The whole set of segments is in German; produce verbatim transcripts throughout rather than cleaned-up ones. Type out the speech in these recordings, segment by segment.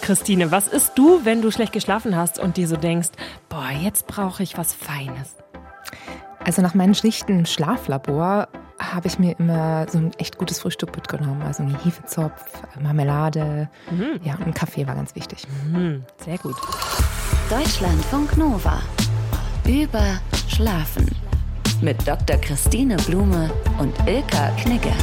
Christine, was isst du, wenn du schlecht geschlafen hast und dir so denkst, boah, jetzt brauche ich was Feines? Also nach meinem schlichten Schlaflabor habe ich mir immer so ein echt gutes Frühstück mitgenommen. Also ein Hefezopf, Marmelade, mhm. ja, und ein Kaffee war ganz wichtig. Mhm, sehr gut. Deutschlandfunk Nova. Über Schlafen. Mit Doktor Christine Blume und Ilka Knigge.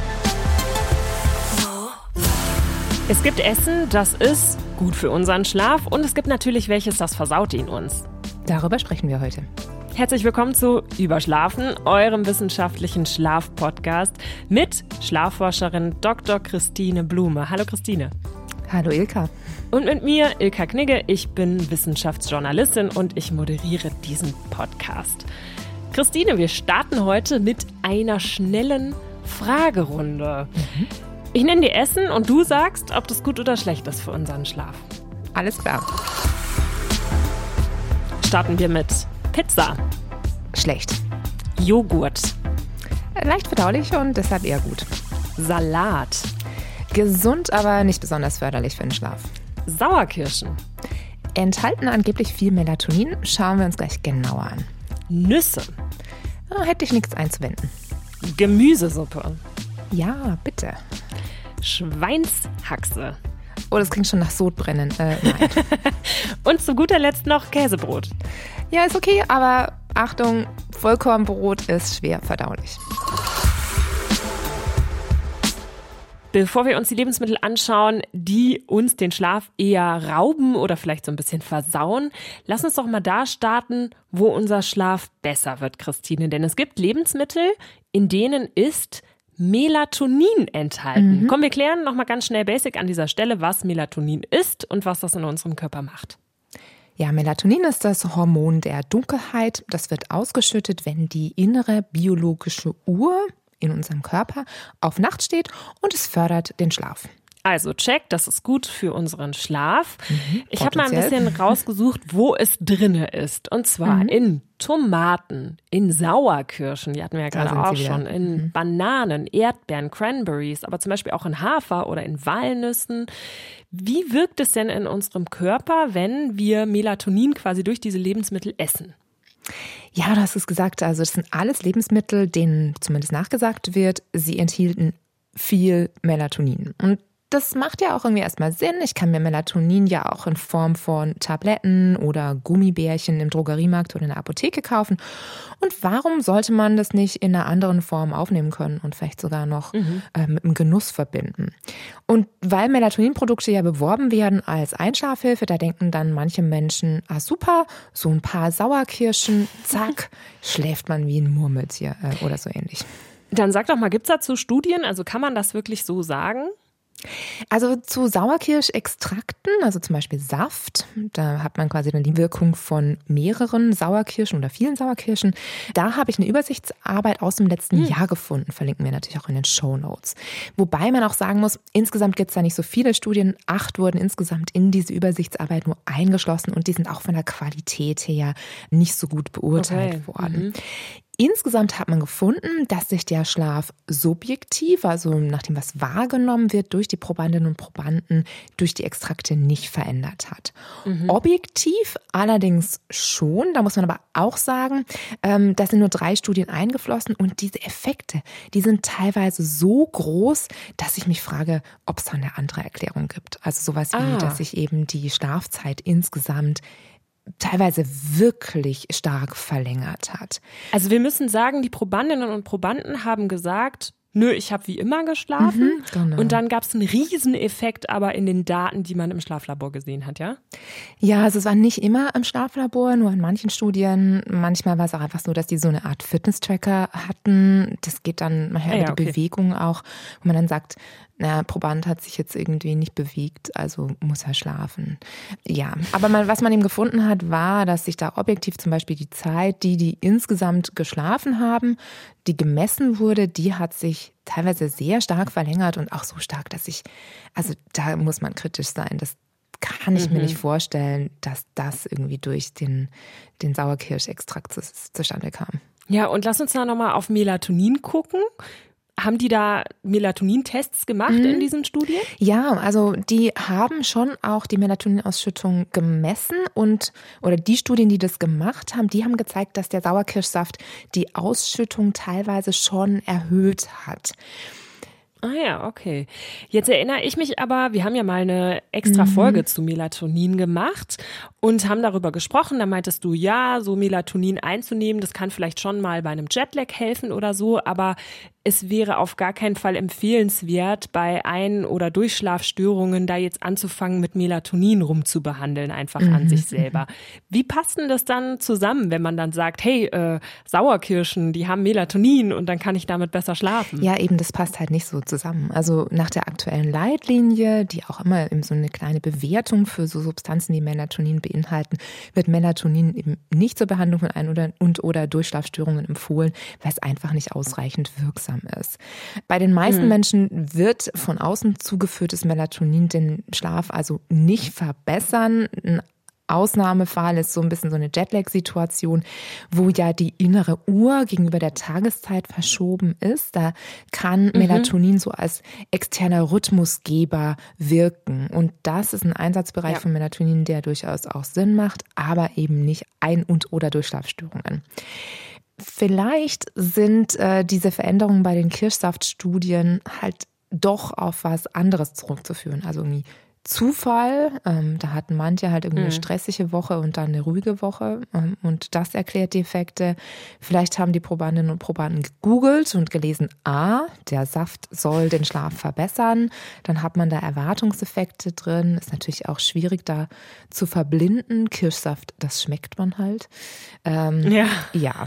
Es gibt Essen, das ist gut für unseren Schlaf und es gibt natürlich welches, das versaut ihn uns. Darüber sprechen wir heute. Herzlich willkommen zu Überschlafen, eurem wissenschaftlichen Schlafpodcast mit Schlafforscherin Doktor Christine Blume. Hallo Christine. Hallo Ilka. Und mit mir Ilka Knigge. Ich bin Wissenschaftsjournalistin und ich moderiere diesen Podcast. Christine, wir starten heute mit einer schnellen Fragerunde. Mhm. Ich nenne dir Essen und du sagst, ob das gut oder schlecht ist für unseren Schlaf. Alles klar. Starten wir mit Pizza. Schlecht. Joghurt. Leicht verdaulich und deshalb eher gut. Salat. Gesund, aber nicht besonders förderlich für den Schlaf. Sauerkirschen. Enthalten angeblich viel Melatonin. Schauen wir uns gleich genauer an. Nüsse. Oh, hätte ich nichts einzuwenden. Gemüsesuppe. Ja, bitte. Schweinshaxe. Oh, das klingt schon nach Sodbrennen. Äh, nein. Und zu guter Letzt noch Käsebrot. Ja, ist okay, aber Achtung, Vollkornbrot ist schwer verdaulich. Bevor wir uns die Lebensmittel anschauen, die uns den Schlaf eher rauben oder vielleicht so ein bisschen versauen, lass uns doch mal da starten, wo unser Schlaf besser wird, Christine. Denn es gibt Lebensmittel, in denen ist Melatonin enthalten. Mhm. Komm, wir klären nochmal ganz schnell basic an dieser Stelle, was Melatonin ist und was das in unserem Körper macht. Ja, Melatonin ist das Hormon der Dunkelheit. Das wird ausgeschüttet, wenn die innere biologische Uhr in unserem Körper auf Nacht steht und es fördert den Schlaf. Also check, das ist gut für unseren Schlaf. Mhm, ich habe mal ein bisschen rausgesucht, wo es drinne ist. Und zwar mhm. in Tomaten, in Sauerkirschen, die hatten wir ja gerade auch schon, in mhm. Bananen, Erdbeeren, Cranberries, aber zum Beispiel auch in Hafer oder in Walnüssen. Wie wirkt es denn in unserem Körper, wenn wir Melatonin quasi durch diese Lebensmittel essen? Ja, du hast es gesagt, also das sind alles Lebensmittel, denen zumindest nachgesagt wird, sie enthielten viel Melatonin. Und das macht ja auch irgendwie erstmal Sinn. Ich kann mir Melatonin ja auch in Form von Tabletten oder Gummibärchen im Drogeriemarkt oder in der Apotheke kaufen. Und warum sollte man das nicht in einer anderen Form aufnehmen können und vielleicht sogar noch mhm. äh, mit einem Genuss verbinden? Und weil Melatoninprodukte ja beworben werden als Einschlafhilfe, da denken dann manche Menschen, ah super, so ein paar Sauerkirschen, zack, schläft man wie ein Murmeltier äh, oder so ähnlich. Dann sag doch mal, gibt es dazu Studien? Also kann man das wirklich so sagen? Also zu Sauerkirschextrakten, also zum Beispiel Saft, da hat man quasi dann die Wirkung von mehreren Sauerkirschen oder vielen Sauerkirschen. Da habe ich eine Übersichtsarbeit aus dem letzten hm. Jahr gefunden, verlinken wir natürlich auch in den Shownotes. Wobei man auch sagen muss, insgesamt gibt es da nicht so viele Studien. Acht wurden insgesamt in diese Übersichtsarbeit nur eingeschlossen und die sind auch von der Qualität her nicht so gut beurteilt okay. worden. Mhm. Insgesamt hat man gefunden, dass sich der Schlaf subjektiv, also nach dem, was wahrgenommen wird durch die Probandinnen und Probanden, durch die Extrakte nicht verändert hat. Mhm. Objektiv allerdings schon, da muss man aber auch sagen, ähm, da sind nur drei Studien eingeflossen und diese Effekte, die sind teilweise so groß, dass ich mich frage, ob es da eine andere Erklärung gibt. Also sowas wie, ah. dass sich eben die Schlafzeit insgesamt teilweise wirklich stark verlängert hat. Also wir müssen sagen, die Probandinnen und Probanden haben gesagt, nö, ich habe wie immer geschlafen. Mhm, genau. Und dann gab es einen Rieseneffekt aber in den Daten, die man im Schlaflabor gesehen hat, ja? Ja, also es war nicht immer im Schlaflabor, nur in manchen Studien. Manchmal war es auch einfach so, dass die so eine Art Fitness-Tracker hatten. Das geht dann manchmal ja, über die okay. Bewegung auch, wo man dann sagt, na, Proband hat sich jetzt irgendwie nicht bewegt, also muss er schlafen. Ja, aber man, was man eben gefunden hat, war, dass sich da objektiv zum Beispiel die Zeit, die die insgesamt geschlafen haben, die gemessen wurde, die hat sich teilweise sehr stark verlängert und auch so stark, dass ich, also da muss man kritisch sein, das kann ich mhm. mir nicht vorstellen, dass das irgendwie durch den, den Sauerkirschextrakt zu, zustande kam. Ja, und lass uns da nochmal auf Melatonin gucken. Haben die da Melatonin-Tests gemacht mhm. in diesen Studien? Ja, also die haben schon auch die Melatoninausschüttung gemessen und oder die Studien, die das gemacht haben, die haben gezeigt, dass der Sauerkirschsaft die Ausschüttung teilweise schon erhöht hat. Ah ja, okay. Jetzt erinnere ich mich aber, wir haben ja mal eine extra Folge mhm. zu Melatonin gemacht und haben darüber gesprochen. Da meintest du, ja, so Melatonin einzunehmen, das kann vielleicht schon mal bei einem Jetlag helfen oder so, aber es wäre auf gar keinen Fall empfehlenswert, bei Ein- oder Durchschlafstörungen da jetzt anzufangen, mit Melatonin rumzubehandeln, einfach mhm. an sich selber. Wie passt denn das dann zusammen, wenn man dann sagt, hey, äh, Sauerkirschen, die haben Melatonin und dann kann ich damit besser schlafen? Ja, eben, das passt halt nicht so zusammen. Also nach der aktuellen Leitlinie, die auch immer eben so eine kleine Bewertung für so Substanzen, die Melatonin beinhalten, wird Melatonin eben nicht zur Behandlung von Ein- oder, und oder Durchschlafstörungen empfohlen, weil es einfach nicht ausreichend wirksam ist. Bei den meisten mhm. Menschen wird von außen zugeführtes Melatonin den Schlaf also nicht verbessern. Ein Ausnahmefall ist so ein bisschen so eine Jetlag-Situation, wo ja die innere Uhr gegenüber der Tageszeit verschoben ist. Da kann mhm. Melatonin so als externer Rhythmusgeber wirken. Und das ist ein Einsatzbereich ja. von Melatonin, der durchaus auch Sinn macht, aber eben nicht Ein- und oder Durchschlafstörungen. Vielleicht sind äh, diese Veränderungen bei den Kirschsaftstudien halt doch auf was anderes zurückzuführen. Also irgendwie Zufall, ähm, da hatten manche halt irgendwie eine stressige Woche und dann eine ruhige Woche ähm, und das erklärt die Effekte. Vielleicht haben die Probandinnen und Probanden gegoogelt und gelesen, ah, der Saft soll den Schlaf verbessern. Dann hat man da Erwartungseffekte drin. Ist natürlich auch schwierig da zu verblinden. Kirschsaft, das schmeckt man halt. Ähm, ja. ja.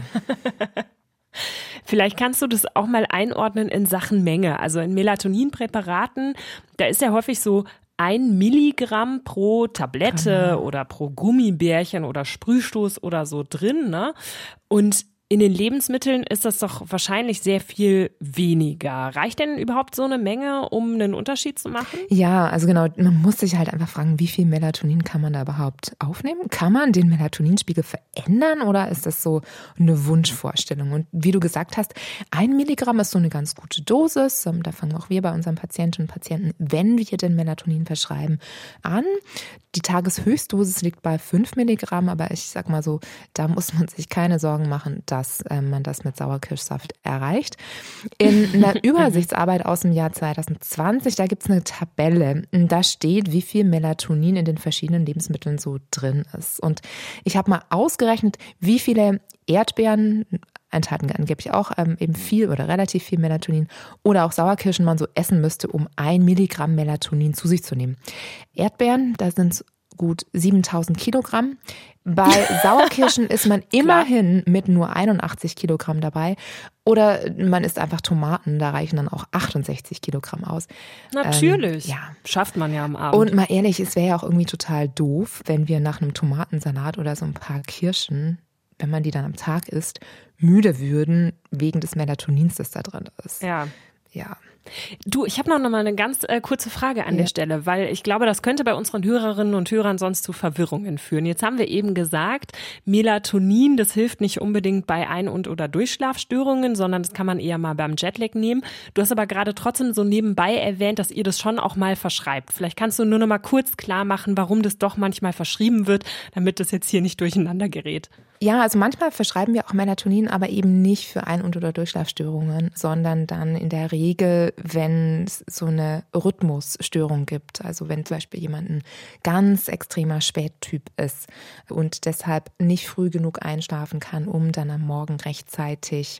Vielleicht kannst du das auch mal einordnen in Sachen Menge. Also in Melatoninpräparaten, da ist ja häufig so ein Milligramm pro Tablette genau. oder pro Gummibärchen oder Sprühstoß oder so drin, ne? Und in den Lebensmitteln ist das doch wahrscheinlich sehr viel weniger. Reicht denn überhaupt so eine Menge, um einen Unterschied zu machen? Ja, also genau, man muss sich halt einfach fragen, wie viel Melatonin kann man da überhaupt aufnehmen? Kann man den Melatoninspiegel verändern oder ist das so eine Wunschvorstellung? Und wie du gesagt hast, ein Milligramm ist so eine ganz gute Dosis. Da fangen auch wir bei unseren Patientinnen und Patienten, wenn wir den Melatonin verschreiben, an. Die Tageshöchstdosis liegt bei fünf Milligramm, aber ich sag mal so, da muss man sich keine Sorgen machen, dass äh, man das mit Sauerkirschsaft erreicht. In einer Übersichtsarbeit aus dem Jahr zwanzig zwanzig, da gibt es eine Tabelle, da steht, wie viel Melatonin in den verschiedenen Lebensmitteln so drin ist. Und ich habe mal ausgerechnet, wie viele Erdbeeren enthalten angeblich auch ähm, eben viel oder relativ viel Melatonin oder auch Sauerkirschen man so essen müsste, um ein Milligramm Melatonin zu sich zu nehmen. Erdbeeren, da sind es gut siebentausend Kilogramm. Bei Sauerkirschen ist man immerhin mit nur einundachtzig Kilogramm dabei. Oder man isst einfach Tomaten, da reichen dann auch achtundsechzig Kilogramm aus. Natürlich. Ähm, ja. Schafft man ja am Abend. Und mal ehrlich, es wäre ja auch irgendwie total doof, wenn wir nach einem Tomatensalat oder so ein paar Kirschen, wenn man die dann am Tag isst, müde würden wegen des Melatonins, das da drin ist. Ja. Ja. Du, ich habe noch mal eine ganz äh, kurze Frage an ja. der Stelle, weil ich glaube, das könnte bei unseren Hörerinnen und Hörern sonst zu Verwirrungen führen. Jetzt haben wir eben gesagt, Melatonin, das hilft nicht unbedingt bei Ein- und oder Durchschlafstörungen, sondern das kann man eher mal beim Jetlag nehmen. Du hast aber gerade trotzdem so nebenbei erwähnt, dass ihr das schon auch mal verschreibt. Vielleicht kannst du nur noch mal kurz klar machen, warum das doch manchmal verschrieben wird, damit das jetzt hier nicht durcheinander gerät. Ja, also manchmal verschreiben wir auch Melatonin, aber eben nicht für Ein- und oder Durchschlafstörungen, sondern dann in der Regel, wenn es so eine Rhythmusstörung gibt. Also wenn zum Beispiel jemand ein ganz extremer Spättyp ist und deshalb nicht früh genug einschlafen kann, um dann am Morgen rechtzeitig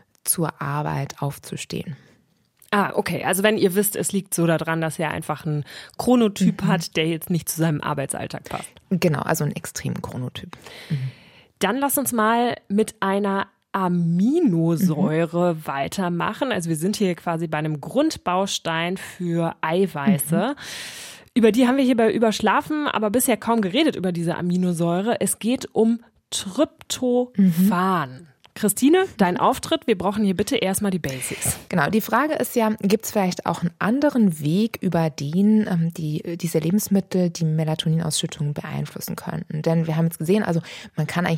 zur Arbeit aufzustehen. Ah, okay. Also wenn ihr wisst, es liegt so daran, dass er einfach einen Chronotyp mhm. hat, der jetzt nicht zu seinem Arbeitsalltag passt. Genau, also einen extremen Chronotyp. Mhm. Dann lass uns mal mit einer Aminosäure mhm. weitermachen. Also wir sind hier quasi bei einem Grundbaustein für Eiweiße. Mhm. Über die haben wir hier bei Überschlafen aber bisher kaum geredet, über diese Aminosäure. Es geht um Tryptophan. Mhm. Christine, dein Auftritt. Wir brauchen hier bitte erstmal die Basics. Genau, die Frage ist ja, gibt es vielleicht auch einen anderen Weg, über den ähm, die, diese Lebensmittel die Melatoninausschüttung beeinflussen könnten? Denn wir haben jetzt gesehen, also man kann eigentlich nicht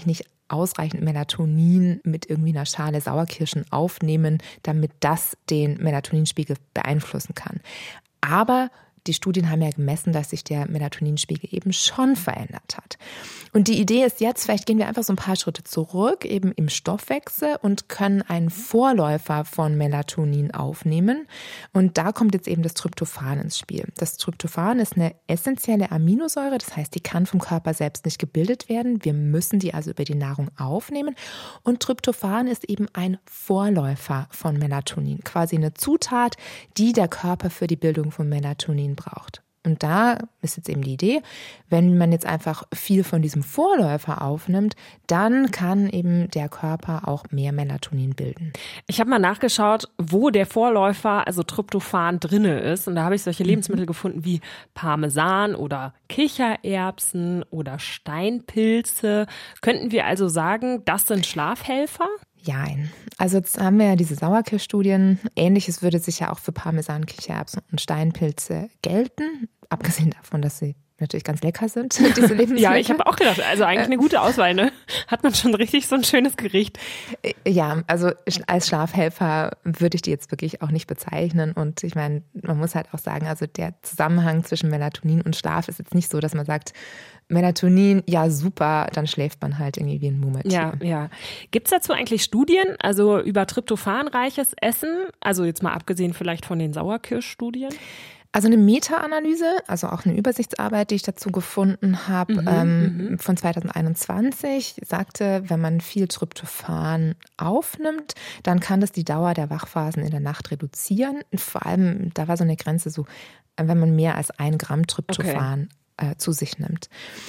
ausreichend Melatonin mit irgendwie einer Schale Sauerkirschen aufnehmen, damit das den Melatoninspiegel beeinflussen kann. Aber die Studien haben ja gemessen, dass sich der Melatoninspiegel eben schon verändert hat. Und die Idee ist jetzt, vielleicht gehen wir einfach so ein paar Schritte zurück, eben im Stoffwechsel und können einen Vorläufer von Melatonin aufnehmen. Und da kommt jetzt eben das Tryptophan ins Spiel. Das Tryptophan ist eine essentielle Aminosäure, das heißt, die kann vom Körper selbst nicht gebildet werden. Wir müssen die also über die Nahrung aufnehmen. Und Tryptophan ist eben ein Vorläufer von Melatonin, quasi eine Zutat, die der Körper für die Bildung von Melatonin braucht. Und da ist jetzt eben die Idee, wenn man jetzt einfach viel von diesem Vorläufer aufnimmt, dann kann eben der Körper auch mehr Melatonin bilden. Ich habe mal nachgeschaut, wo der Vorläufer, also Tryptophan, drinne ist. Und da habe ich solche Lebensmittel mhm. gefunden wie Parmesan oder Kichererbsen oder Steinpilze. Könnten wir also sagen, das sind Schlafhelfer? Jein. Also jetzt haben wir ja diese Sauerkirschstudien. Ähnliches würde sicher auch für Parmesan, Kichererbsen und Steinpilze gelten. Abgesehen davon, dass sie natürlich ganz lecker sind, diese Lebensmittel. Ja, ich habe auch gedacht, also eigentlich eine gute Auswahl, ne? Hat man schon richtig so ein schönes Gericht. Ja, also als Schlafhelfer würde ich die jetzt wirklich auch nicht bezeichnen. Und ich meine, man muss halt auch sagen, also der Zusammenhang zwischen Melatonin und Schlaf ist jetzt nicht so, dass man sagt, Melatonin, ja super, dann schläft man halt irgendwie wie ein Murmeltier. Ja, ja. Gibt es dazu eigentlich Studien, also über tryptophanreiches Essen? Also jetzt mal abgesehen vielleicht von den Sauerkirschstudien? Also eine Meta-Analyse, also auch eine Übersichtsarbeit, die ich dazu gefunden habe, mhm, ähm, von zwanzig einundzwanzig, sagte, wenn man viel Tryptophan aufnimmt, dann kann das die Dauer der Wachphasen in der Nacht reduzieren. Und vor allem, da war so eine Grenze so, wenn man mehr als ein Gramm Tryptophan okay. äh, zu sich nimmt.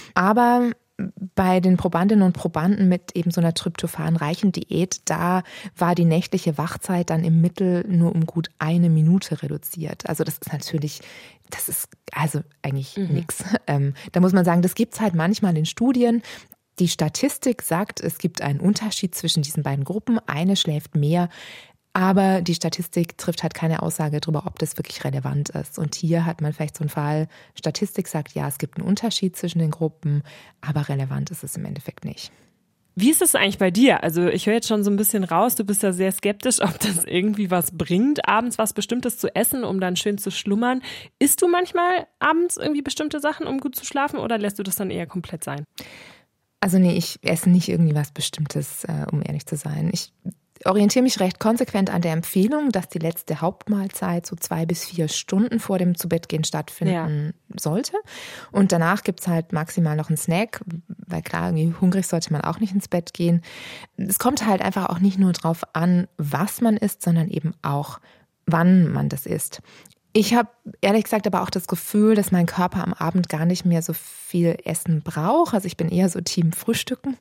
Aber bei den Probandinnen und Probanden mit eben so einer tryptophanreichen Diät, da war die nächtliche Wachzeit dann im Mittel nur um gut eine Minute reduziert. Also das ist natürlich, das ist also eigentlich mhm. nichts. Ähm, da muss man sagen, das gibt es halt manchmal in Studien. Die Statistik sagt, es gibt einen Unterschied zwischen diesen beiden Gruppen. Eine schläft mehr. Aber die Statistik trifft halt keine Aussage darüber, ob das wirklich relevant ist. Und hier hat man vielleicht so einen Fall, Statistik sagt, ja, es gibt einen Unterschied zwischen den Gruppen, aber relevant ist es im Endeffekt nicht. Wie ist es eigentlich bei dir? Also ich höre jetzt schon so ein bisschen raus, du bist ja sehr skeptisch, ob das irgendwie was bringt, abends was Bestimmtes zu essen, um dann schön zu schlummern. Isst du manchmal abends irgendwie bestimmte Sachen, um gut zu schlafen, oder lässt du das dann eher komplett sein? Also nee, ich esse nicht irgendwie was Bestimmtes, um ehrlich zu sein. Ich orientiere mich recht konsequent an der Empfehlung, dass die letzte Hauptmahlzeit so zwei bis vier Stunden vor dem Zubettgehen stattfinden ja. sollte. Und danach gibt es halt maximal noch einen Snack, weil klar, irgendwie hungrig sollte man auch nicht ins Bett gehen. Es kommt halt einfach auch nicht nur drauf an, was man isst, sondern eben auch, wann man das isst. Ich habe ehrlich gesagt aber auch das Gefühl, dass mein Körper am Abend gar nicht mehr so viel Essen braucht. Also ich bin eher so Team Frühstücken.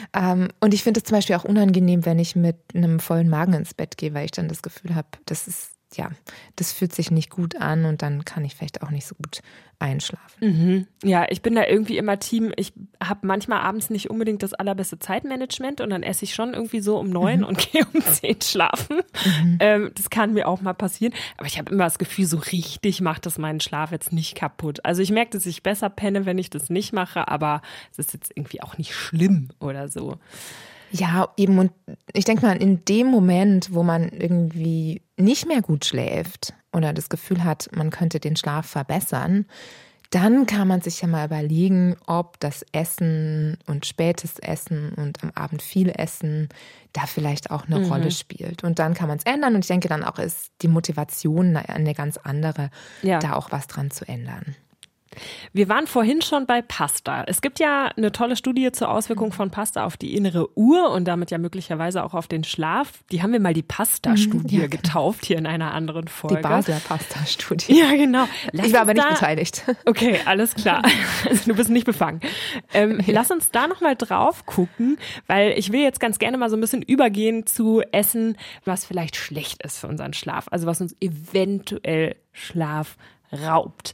Und ich finde es zum Beispiel auch unangenehm, wenn ich mit einem vollen Magen ins Bett gehe, weil ich dann das Gefühl habe, das ist, ja, das fühlt sich nicht gut an und dann kann ich vielleicht auch nicht so gut einschlafen. Mhm. Ja, ich bin da irgendwie immer Team, ich habe manchmal abends nicht unbedingt das allerbeste Zeitmanagement und dann esse ich schon irgendwie so um neun mhm. und gehe um zehn schlafen. Mhm. Ähm, das kann mir auch mal passieren, aber ich habe immer das Gefühl, so richtig macht das meinen Schlaf jetzt nicht kaputt. Also ich merke, dass ich besser penne, wenn ich das nicht mache, aber es ist jetzt irgendwie auch nicht schlimm oder so. Ja, eben, und ich denke mal, in dem Moment, wo man irgendwie nicht mehr gut schläft oder das Gefühl hat, man könnte den Schlaf verbessern, dann kann man sich ja mal überlegen, ob das Essen und spätes Essen und am Abend viel Essen da vielleicht auch eine mhm. Rolle spielt. Und dann kann man es ändern und ich denke dann auch, ist die Motivation eine ganz andere, ja. da auch was dran zu ändern. Wir waren vorhin schon bei Pasta. Es gibt ja eine tolle Studie zur Auswirkung von Pasta auf die innere Uhr und damit ja möglicherweise auch auf den Schlaf. Die haben wir mal die Pasta-Studie ja, getauft, hier in einer anderen Folge. Die Basler Pasta-Studie. Ja, genau. Lass ich war aber nicht da, beteiligt. Okay, alles klar. Also du bist nicht befangen. Ähm, ja. Lass uns da nochmal drauf gucken, weil ich will jetzt ganz gerne mal so ein bisschen übergehen zu Essen, was vielleicht schlecht ist für unseren Schlaf. Also was uns eventuell Schlaf raubt.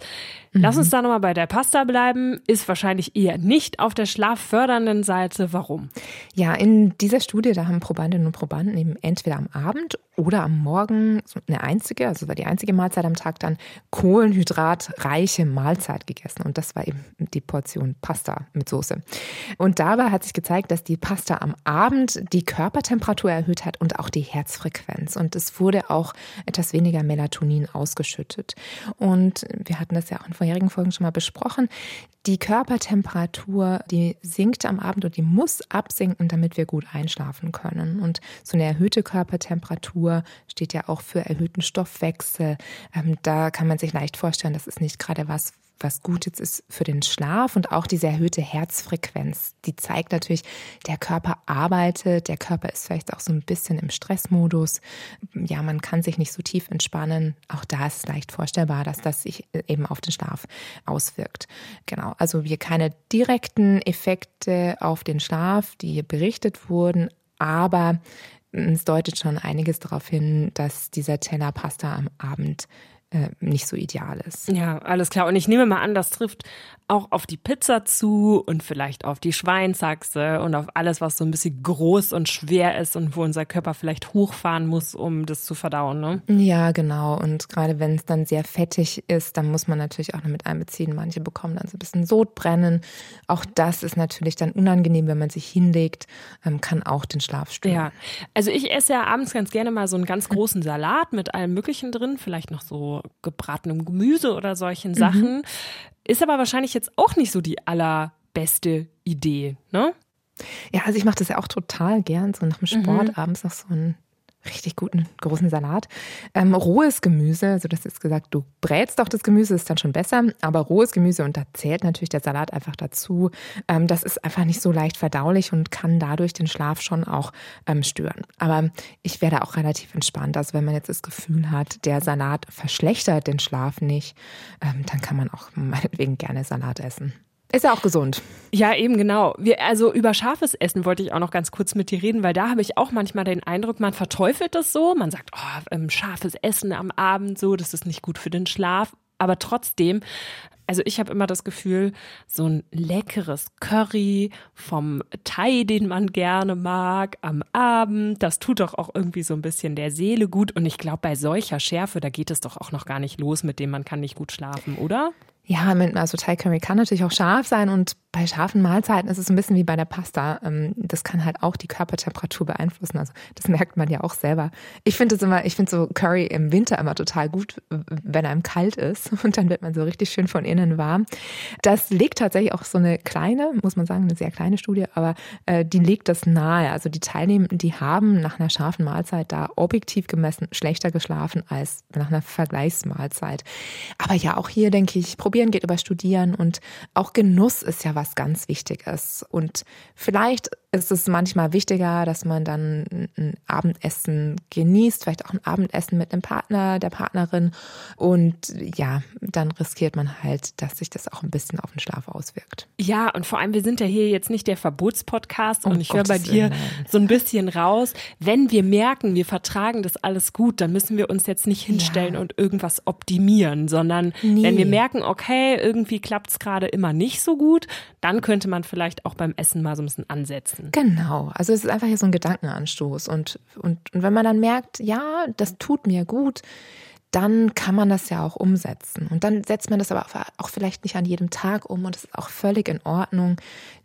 Lass uns da nochmal bei der Pasta bleiben. Ist wahrscheinlich eher nicht auf der schlaffördernden Seite. Warum? Ja, in dieser Studie, da haben Probandinnen und Probanden eben entweder am Abend oder am Morgen eine einzige, also war die einzige Mahlzeit am Tag, dann kohlenhydratreiche Mahlzeit gegessen. Und das war eben die Portion Pasta mit Soße. Und dabei hat sich gezeigt, dass die Pasta am Abend die Körpertemperatur erhöht hat und auch die Herzfrequenz. Und es wurde auch etwas weniger Melatonin ausgeschüttet. Und wir hatten das ja auch in vorherigen Folgen schon mal besprochen. Die Körpertemperatur, die sinkt am Abend und die muss absinken, damit wir gut einschlafen können. Und so eine erhöhte Körpertemperatur steht ja auch für erhöhten Stoffwechsel. Ähm, da kann man sich leicht vorstellen, das ist nicht gerade was, was gut jetzt ist für den Schlaf. Und auch diese erhöhte Herzfrequenz, die zeigt natürlich, der Körper arbeitet, der Körper ist vielleicht auch so ein bisschen im Stressmodus. Ja, man kann sich nicht so tief entspannen. Auch da ist es leicht vorstellbar, dass das sich eben auf den Schlaf auswirkt. Genau, also wir keine direkten Effekte auf den Schlaf, die berichtet wurden, aber es deutet schon einiges darauf hin, dass dieser Teller Pasta am Abend äh, nicht so ideal ist. Ja, alles klar. Und ich nehme mal an, das trifft auch auf die Pizza zu und vielleicht auf die Schweinshaxe und auf alles, was so ein bisschen groß und schwer ist und wo unser Körper vielleicht hochfahren muss, um das zu verdauen, ne? Ja, genau. Und gerade wenn es dann sehr fettig ist, dann muss man natürlich auch noch mit einbeziehen. Manche bekommen dann so ein bisschen Sodbrennen. Auch das ist natürlich dann unangenehm, wenn man sich hinlegt, ähm, kann auch den Schlaf stören. Ja, also ich esse ja abends ganz gerne mal so einen ganz großen Salat mit allem Möglichen drin, vielleicht noch so gebratenem Gemüse oder solchen Sachen. Mhm. Ist aber wahrscheinlich jetzt auch nicht so die allerbeste Idee, ne? Ja, also ich mache das ja auch total gern, so nach dem Sport mhm. abends noch so einen richtig guten großen Salat. Ähm, rohes Gemüse, also das ist gesagt, du brätst doch das Gemüse, ist dann schon besser, aber rohes Gemüse, und da zählt natürlich der Salat einfach dazu, ähm, das ist einfach nicht so leicht verdaulich und kann dadurch den Schlaf schon auch ähm, stören. Aber ich werde auch relativ entspannt, also wenn man jetzt das Gefühl hat, der Salat verschlechtert den Schlaf nicht, ähm, dann kann man auch meinetwegen gerne Salat essen. Ist ja auch gesund. Ja, eben genau. Wir, also über scharfes Essen wollte ich auch noch ganz kurz mit dir reden, weil da habe ich auch manchmal den Eindruck, man verteufelt das so. Man sagt, oh, ähm, scharfes Essen am Abend, so, das ist nicht gut für den Schlaf. Aber trotzdem, also ich habe immer das Gefühl, so ein leckeres Curry vom Thai, den man gerne mag, am Abend, das tut doch auch irgendwie so ein bisschen der Seele gut. Und ich glaube, bei solcher Schärfe, da geht es doch auch noch gar nicht los, mit dem man kann nicht gut schlafen, oder? Ja, also Thai Curry kann natürlich auch scharf sein, und bei scharfen Mahlzeiten ist es ein bisschen wie bei der Pasta. Das kann halt auch die Körpertemperatur beeinflussen. Also das merkt man ja auch selber. Ich finde es immer, ich finde so Curry im Winter immer total gut, wenn einem kalt ist, und dann wird man so richtig schön von innen warm. Das legt tatsächlich auch so eine kleine, muss man sagen, eine sehr kleine Studie, aber äh, die legt das nahe. Also die Teilnehmenden, die haben nach einer scharfen Mahlzeit da objektiv gemessen schlechter geschlafen als nach einer Vergleichsmahlzeit. Aber ja, auch hier denke ich, probieren geht über Studieren, und auch Genuss ist ja was ganz Wichtiges. Und vielleicht ist es manchmal wichtiger, dass man dann ein Abendessen genießt, vielleicht auch ein Abendessen mit einem Partner, der Partnerin. Und ja, dann riskiert man halt, dass sich das auch ein bisschen auf den Schlaf auswirkt. Ja, und vor allem, wir sind ja hier jetzt nicht der Verbotspodcast, und oh, ich höre bei dir Willen. so ein bisschen raus. Wenn wir merken, wir vertragen das alles gut, dann müssen wir uns jetzt nicht hinstellen ja. und irgendwas optimieren, sondern nee. wenn wir merken, okay, irgendwie klappt es gerade immer nicht so gut, dann könnte man vielleicht auch beim Essen mal so ein bisschen ansetzen. Genau, also es ist einfach hier so ein Gedankenanstoß, und, und, und wenn man dann merkt, ja, das tut mir gut, dann kann man das ja auch umsetzen. Und dann setzt man das aber auch vielleicht nicht an jedem Tag um, und das ist auch völlig in Ordnung.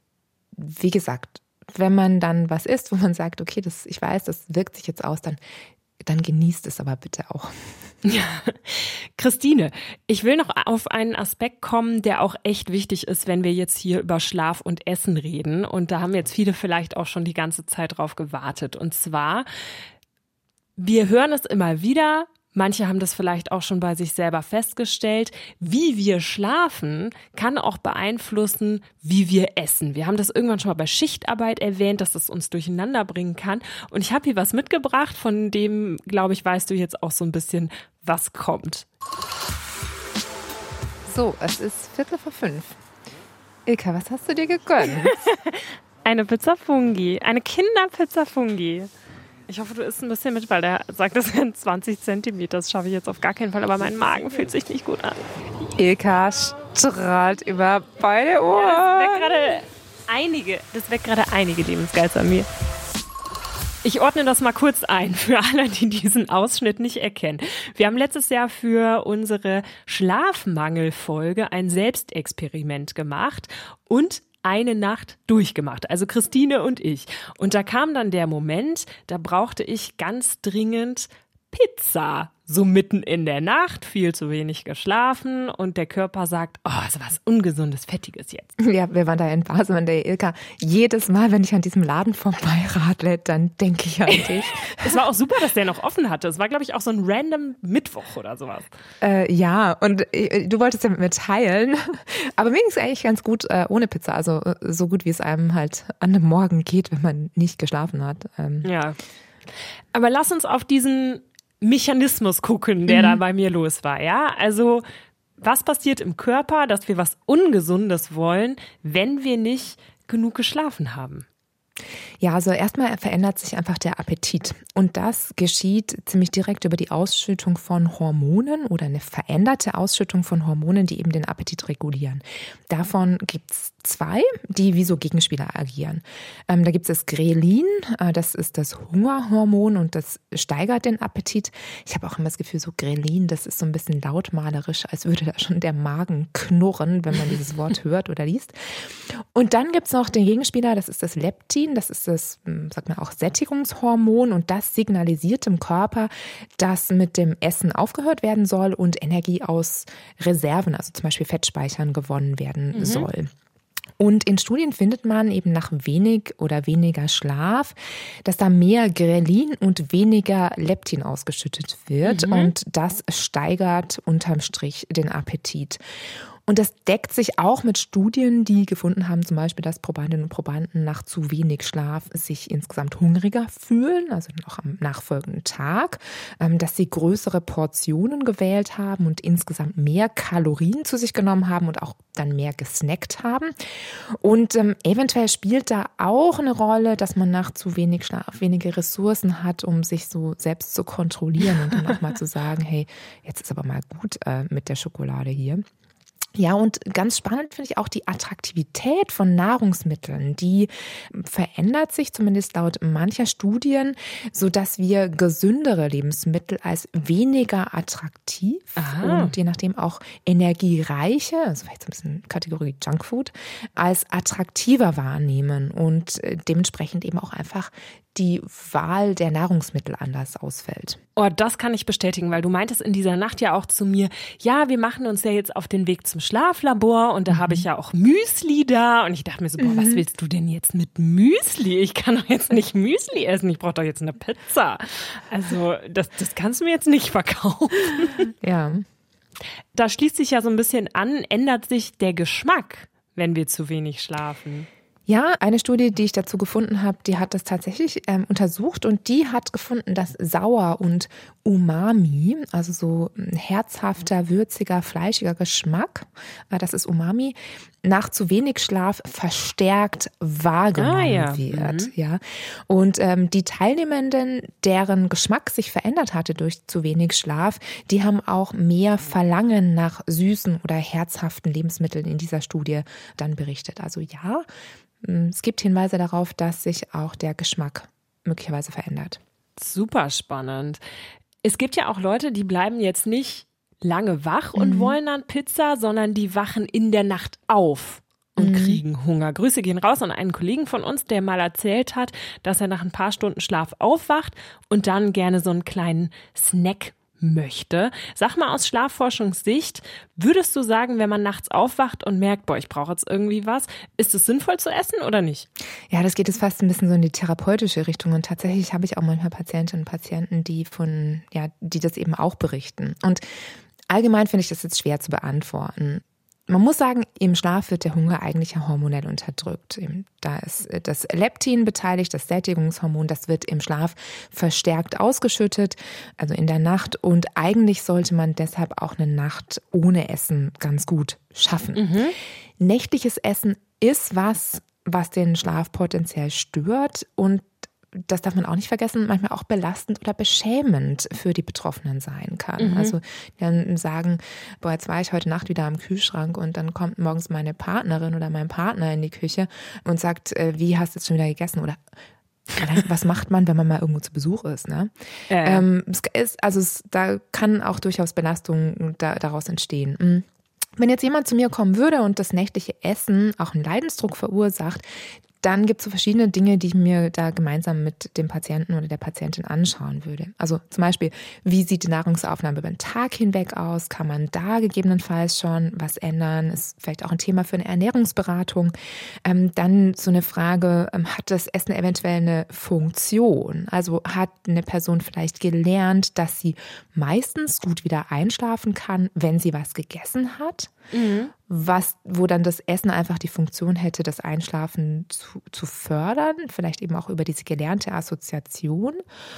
Wie gesagt, wenn man dann was isst, wo man sagt, okay, das, ich weiß, das wirkt sich jetzt aus, dann dann genießt es aber bitte auch. Ja. Christine, ich will noch auf einen Aspekt kommen, der auch echt wichtig ist, wenn wir jetzt hier über Schlaf und Essen reden. Und da haben jetzt viele vielleicht auch schon die ganze Zeit drauf gewartet. Und zwar, wir hören es immer wieder, manche haben das vielleicht auch schon bei sich selber festgestellt, wie wir schlafen, kann auch beeinflussen, wie wir essen. Wir haben das irgendwann schon mal bei Schichtarbeit erwähnt, dass das uns durcheinander bringen kann. Und ich habe hier was mitgebracht, von dem, glaube ich, weißt du jetzt auch so ein bisschen, was kommt. So, es ist Viertel vor fünf. Ilka, was hast du dir gegönnt? Eine Pizza Fungi, eine Kinderpizza Fungi. Ich hoffe, du isst ein bisschen mit, weil der sagt, das sind zwanzig Zentimeter. Das schaffe ich jetzt auf gar keinen Fall, aber mein Magen fühlt sich nicht gut an. Ilka strahlt über beide Ohren. Ja, das weckt gerade einige, das weckt gerade einige Lebensgeister an mir. Ich ordne das mal kurz ein für alle, die diesen Ausschnitt nicht erkennen. Wir haben letztes Jahr für unsere Schlafmangelfolge ein Selbstexperiment gemacht und eine Nacht durchgemacht, also Christine und ich. Und da kam dann der Moment, da brauchte ich ganz dringend Pizza. So mitten in der Nacht, viel zu wenig geschlafen und der Körper sagt, oh, so was Ungesundes, Fettiges jetzt. Ja, wir waren da in Basel und der Ilka, jedes Mal, wenn ich an diesem Laden vorbeiradle, dann denke ich an dich. Es war auch super, dass der noch offen hatte. Es war, glaube ich, auch so ein random Mittwoch oder sowas. Äh, ja, und äh, du wolltest ja mit mir teilen, aber mir ging es eigentlich ganz gut äh, ohne Pizza, also äh, so gut, wie es einem halt an dem Morgen geht, wenn man nicht geschlafen hat. Ähm. Ja, aber lass uns auf diesen Mechanismus gucken, der mhm. da bei mir los war, ja? Also, was passiert im Körper, dass wir was Ungesundes wollen, wenn wir nicht genug geschlafen haben? Ja, also erstmal verändert sich einfach der Appetit. Und das geschieht ziemlich direkt über die Ausschüttung von Hormonen oder eine veränderte Ausschüttung von Hormonen, die eben den Appetit regulieren. Davon gibt's zwei, die wie so Gegenspieler agieren. Ähm, da gibt es das Grelin, äh, das ist das Hungerhormon und das steigert den Appetit. Ich habe auch immer das Gefühl, so Grelin, das ist so ein bisschen lautmalerisch, als würde da schon der Magen knurren, wenn man dieses Wort hört oder liest. Und dann gibt's noch den Gegenspieler, das ist das Leptin, das ist das, sagt man auch, Sättigungshormon und das signalisiert im Körper, dass mit dem Essen aufgehört werden soll und Energie aus Reserven, also zum Beispiel Fettspeichern, gewonnen werden mhm. soll. Und in Studien findet man eben nach wenig oder weniger Schlaf, dass da mehr Grelin und weniger Leptin ausgeschüttet wird. Mhm. Und das steigert unterm Strich den Appetit. Und das deckt sich auch mit Studien, die gefunden haben, zum Beispiel, dass Probandinnen und Probanden nach zu wenig Schlaf sich insgesamt hungriger fühlen, also auch am nachfolgenden Tag, dass sie größere Portionen gewählt haben und insgesamt mehr Kalorien zu sich genommen haben und auch dann mehr gesnackt haben. Und ähm, eventuell spielt da auch eine Rolle, dass man nach zu wenig Schlaf wenige Ressourcen hat, um sich so selbst zu kontrollieren und dann auch mal zu sagen, hey, jetzt ist aber mal gut äh, mit der Schokolade hier. Ja, und ganz spannend finde ich auch die Attraktivität von Nahrungsmitteln. Die verändert sich zumindest laut mancher Studien, so dass wir gesündere Lebensmittel als weniger attraktiv Aha. und je nachdem auch energiereiche, also vielleicht so ein bisschen Kategorie Junkfood, als attraktiver wahrnehmen und dementsprechend eben auch einfach die Wahl der Nahrungsmittel anders ausfällt. Oh, das kann ich bestätigen, weil du meintest in dieser Nacht ja auch zu mir, ja, wir machen uns ja jetzt auf den Weg zum Schlaflabor und da mhm. habe ich ja auch Müsli da und ich dachte mir so, boah, mhm. was willst du denn jetzt mit Müsli? Ich kann doch jetzt nicht Müsli essen, ich brauche doch jetzt eine Pizza. Also das, das kannst du mir jetzt nicht verkaufen. Ja. Da schließt sich ja so ein bisschen an, ändert sich der Geschmack, wenn wir zu wenig schlafen. Ja, eine Studie, die ich dazu gefunden habe, die hat das tatsächlich ähm, untersucht und die hat gefunden, dass Sauer und Umami, also so ein herzhafter, würziger, fleischiger Geschmack, äh, das ist Umami, nach zu wenig Schlaf verstärkt wahrgenommen ah, ja. wird. Mhm. Ja. Und ähm, die Teilnehmenden, deren Geschmack sich verändert hatte durch zu wenig Schlaf, die haben auch mehr Verlangen nach süßen oder herzhaften Lebensmitteln in dieser Studie dann berichtet. Also ja, es gibt Hinweise darauf, dass sich auch der Geschmack möglicherweise verändert. Super spannend. Es gibt ja auch Leute, die bleiben jetzt nicht lange wach und mhm. wollen dann Pizza, sondern die wachen in der Nacht auf und mhm. kriegen Hunger. Grüße gehen raus an einen Kollegen von uns, der mal erzählt hat, dass er nach ein paar Stunden Schlaf aufwacht und dann gerne so einen kleinen Snack möchte. Sag mal aus Schlafforschungssicht, würdest du sagen, wenn man nachts aufwacht und merkt, boah, ich brauche jetzt irgendwie was, ist es sinnvoll zu essen oder nicht? Ja, das geht jetzt fast ein bisschen so in die therapeutische Richtung und tatsächlich habe ich auch manchmal Patientinnen und Patienten, die von, ja, die das eben auch berichten. Und allgemein finde ich das jetzt schwer zu beantworten. Man muss sagen, im Schlaf wird der Hunger eigentlich ja hormonell unterdrückt. Da ist das Leptin beteiligt, das Sättigungshormon, das wird im Schlaf verstärkt ausgeschüttet, also in der Nacht. Und eigentlich sollte man deshalb auch eine Nacht ohne Essen ganz gut schaffen. Mhm. Nächtliches Essen ist was, was den Schlaf potenziell stört und das darf man auch nicht vergessen, manchmal auch belastend oder beschämend für die Betroffenen sein kann. Mhm. Also die dann sagen, boah, jetzt war ich heute Nacht wieder am Kühlschrank und dann kommt morgens meine Partnerin oder mein Partner in die Küche und sagt, äh, wie hast du jetzt schon wieder gegessen? Oder was macht man, wenn man mal irgendwo zu Besuch ist? Ne? Ja, ja. Ähm, es ist, also es, da kann auch durchaus Belastung da, daraus entstehen. Mhm. Wenn jetzt jemand zu mir kommen würde und das nächtliche Essen auch einen Leidensdruck verursacht, dann gibt es so verschiedene Dinge, die ich mir da gemeinsam mit dem Patienten oder der Patientin anschauen würde. Also zum Beispiel, wie sieht die Nahrungsaufnahme über den Tag hinweg aus? Kann man da gegebenenfalls schon was ändern? Ist vielleicht auch ein Thema für eine Ernährungsberatung. Ähm, dann so eine Frage, ähm, hat das Essen eventuell eine Funktion? Also hat eine Person vielleicht gelernt, dass sie meistens gut wieder einschlafen kann, wenn sie was gegessen hat? Mhm. Was, wo dann das Essen einfach die Funktion hätte, das Einschlafen zu, zu fördern, vielleicht eben auch über diese gelernte Assoziation.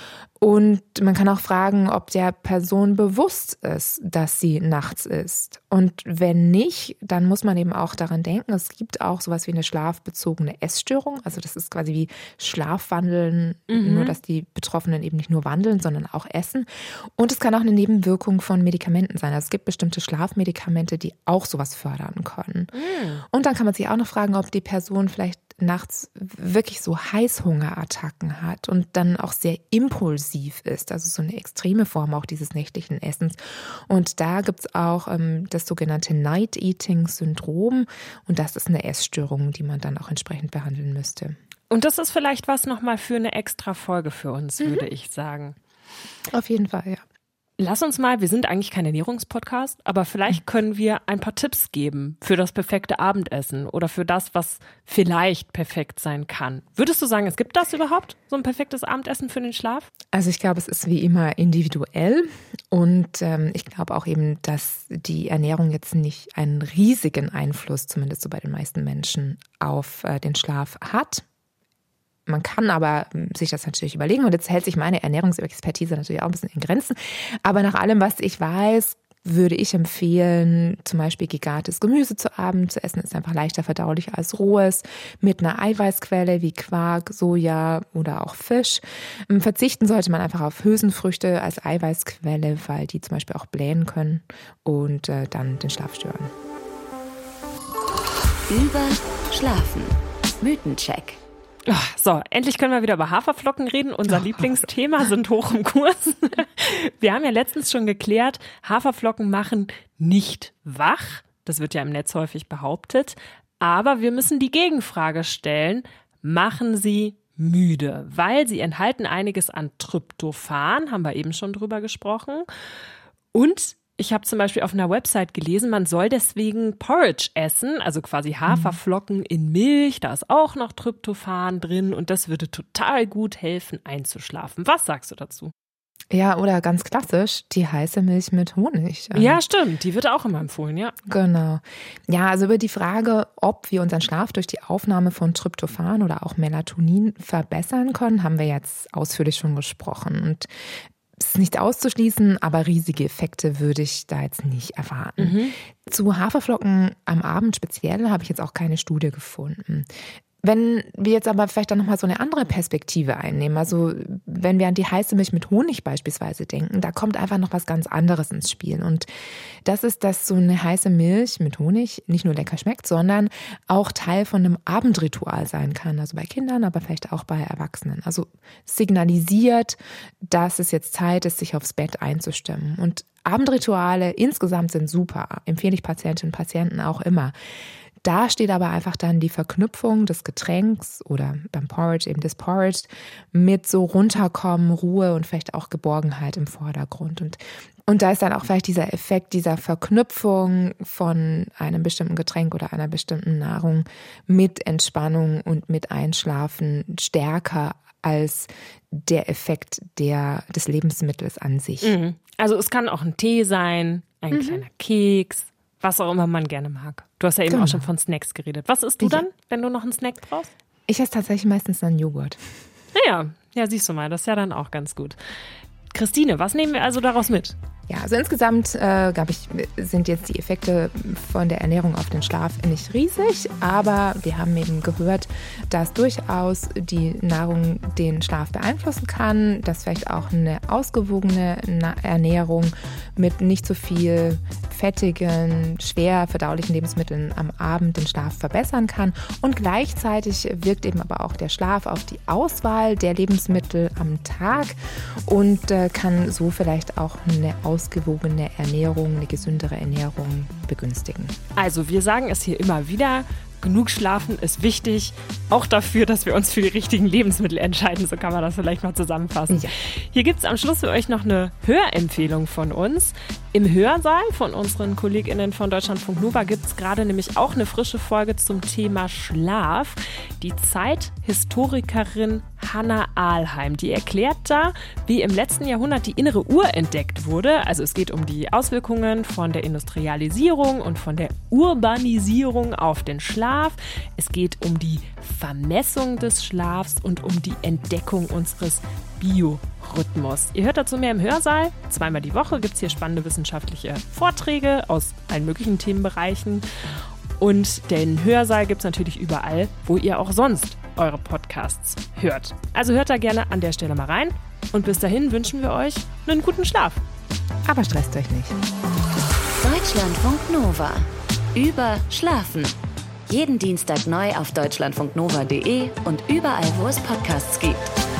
Und man kann auch fragen, ob der Person bewusst ist, dass sie nachts isst. Und wenn nicht, dann muss man eben auch daran denken, es gibt auch sowas wie eine schlafbezogene Essstörung. Also das ist quasi wie Schlafwandeln, mhm. nur dass die Betroffenen eben nicht nur wandeln, sondern auch essen. Und es kann auch eine Nebenwirkung von Medikamenten sein. Also es gibt bestimmte Schlafmedikamente, die auch sowas fördern können. Mhm. Und dann kann man sich auch noch fragen, ob die Person vielleicht nachts wirklich so Heißhungerattacken hat und dann auch sehr impulsiv ist, also so eine extreme Form auch dieses nächtlichen Essens. Und da gibt es auch ähm, das sogenannte Night-Eating-Syndrom und das ist eine Essstörung, die man dann auch entsprechend behandeln müsste. Und das ist vielleicht was nochmal für eine extra Folge für uns, mhm. würde ich sagen. Auf jeden Fall, ja. Lass uns mal, wir sind eigentlich kein Ernährungspodcast, aber vielleicht können wir ein paar Tipps geben für das perfekte Abendessen oder für das, was vielleicht perfekt sein kann. Würdest du sagen, es gibt das überhaupt, so ein perfektes Abendessen für den Schlaf? Also ich glaube, es ist wie immer individuell und ähm, ich glaube auch eben, dass die Ernährung jetzt nicht einen riesigen Einfluss, zumindest so bei den meisten Menschen, auf äh, den Schlaf hat. Man kann aber sich das natürlich überlegen und jetzt hält sich meine Ernährungsexpertise natürlich auch ein bisschen in Grenzen. Aber nach allem, was ich weiß, würde ich empfehlen, zum Beispiel gegartes Gemüse zu Abend zu essen. Ist einfach leichter verdaulich als rohes, mit einer Eiweißquelle wie Quark, Soja oder auch Fisch. Verzichten sollte man einfach auf Hülsenfrüchte als Eiweißquelle, weil die zum Beispiel auch blähen können und äh, dann den Schlaf stören. Über Schlafen. Mythencheck. So, endlich können wir wieder über Haferflocken reden. Unser Lieblingsthema sind hoch im Kurs. Wir haben ja letztens schon geklärt, Haferflocken machen nicht wach. Das wird ja im Netz häufig behauptet. Aber wir müssen die Gegenfrage stellen, machen sie müde? Weil sie enthalten einiges an Tryptophan, haben wir eben schon drüber gesprochen. Und ich habe zum Beispiel auf einer Website gelesen, man soll deswegen Porridge essen, also quasi Haferflocken in Milch, da ist auch noch Tryptophan drin und das würde total gut helfen, einzuschlafen. Was sagst du dazu? Ja, oder ganz klassisch, die heiße Milch mit Honig. Ja, stimmt, die wird auch immer empfohlen, ja. Genau. Ja, also über die Frage, ob wir unseren Schlaf durch die Aufnahme von Tryptophan oder auch Melatonin verbessern können, haben wir jetzt ausführlich schon gesprochen. Und es ist nicht auszuschließen, aber riesige Effekte würde ich da jetzt nicht erwarten. Mhm. Zu Haferflocken am Abend speziell habe ich jetzt auch keine Studie gefunden. Wenn wir jetzt aber vielleicht dann nochmal so eine andere Perspektive einnehmen, also wenn wir an die heiße Milch mit Honig beispielsweise denken, da kommt einfach noch was ganz anderes ins Spiel. Und das ist, dass so eine heiße Milch mit Honig nicht nur lecker schmeckt, sondern auch Teil von einem Abendritual sein kann. Also bei Kindern, aber vielleicht auch bei Erwachsenen. Also signalisiert, dass es jetzt Zeit ist, sich aufs Bett einzustimmen. Und Abendrituale insgesamt sind super, empfehle ich Patientinnen und Patienten auch immer. Da steht aber einfach dann die Verknüpfung des Getränks oder beim Porridge eben des Porridge mit so Runterkommen, Ruhe und vielleicht auch Geborgenheit im Vordergrund. Und, und da ist dann auch vielleicht dieser Effekt dieser Verknüpfung von einem bestimmten Getränk oder einer bestimmten Nahrung mit Entspannung und mit Einschlafen stärker als der Effekt der, des Lebensmittels an sich. Mhm. Also es kann auch ein Tee sein, ein mhm. kleiner Keks, was auch immer man gerne mag. Du hast ja eben genau. auch schon von Snacks geredet. Was isst du dann, wenn du noch einen Snack brauchst? Ich esse tatsächlich meistens dann Joghurt. Naja, ja, siehst du mal, das ist ja dann auch ganz gut. Christine, was nehmen wir also daraus mit? Ja, also insgesamt, äh, glaube ich, sind jetzt die Effekte von der Ernährung auf den Schlaf nicht riesig, aber wir haben eben gehört, dass durchaus die Nahrung den Schlaf beeinflussen kann, dass vielleicht auch eine ausgewogene Ernährung mit nicht so viel fettigen, schwer verdaulichen Lebensmitteln am Abend den Schlaf verbessern kann und gleichzeitig wirkt eben aber auch der Schlaf auf die Auswahl der Lebensmittel am Tag und äh, kann so vielleicht auch eine ausgewogene Ernährung, eine gesündere Ernährung begünstigen. Also wir sagen es hier immer wieder, genug schlafen ist wichtig, auch dafür, dass wir uns für die richtigen Lebensmittel entscheiden. So kann man das vielleicht mal zusammenfassen. Ja. Hier gibt es am Schluss für euch noch eine Hörempfehlung von uns. Im Hörsaal von unseren KollegInnen von Deutschlandfunk Nova gibt es gerade nämlich auch eine frische Folge zum Thema Schlaf. Die Zeithistorikerin Hannah Ahlheim, die erklärt da, wie im letzten Jahrhundert die innere Uhr entdeckt wurde. Also es geht um die Auswirkungen von der Industrialisierung und von der Urbanisierung auf den Schlaf. Es geht um die Vermessung des Schlafs und um die Entdeckung unseres Biorhythmus. Ihr hört dazu mehr im Hörsaal. Zweimal die Woche gibt es hier spannende wissenschaftliche Vorträge aus allen möglichen Themenbereichen. Und den Hörsaal gibt es natürlich überall, wo ihr auch sonst eure Podcasts hört. Also hört da gerne an der Stelle mal rein. Und bis dahin wünschen wir euch einen guten Schlaf. Aber stresst euch nicht. Deutschlandfunk Nova. Über Schlafen. Jeden Dienstag neu auf deutschlandfunknova punkt de und überall, wo es Podcasts gibt.